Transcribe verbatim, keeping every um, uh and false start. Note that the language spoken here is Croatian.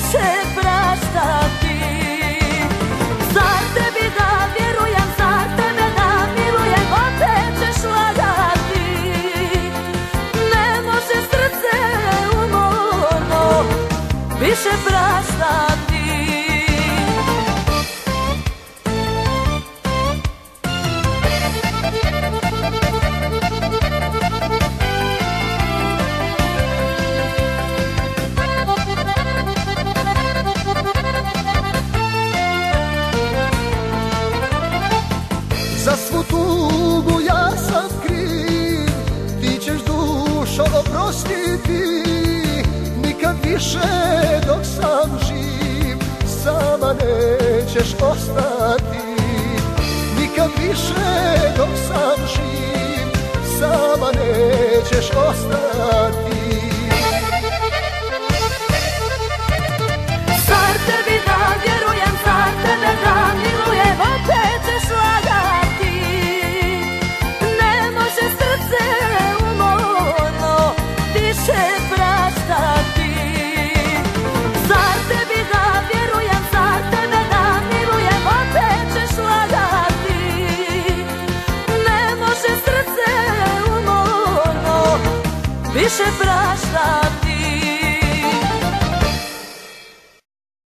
više praštati. Za tebi da vjerujem, za tebe da milujem, opet ćeš lagati. Ne može srce umorno više praštati. Za svu tugu ja sam kriv, ti ćeš dušo oprostiti. Nikad više dok sam živ, sama nećeš ostati. Nikad više dok sam živ, sama nećeš ostati.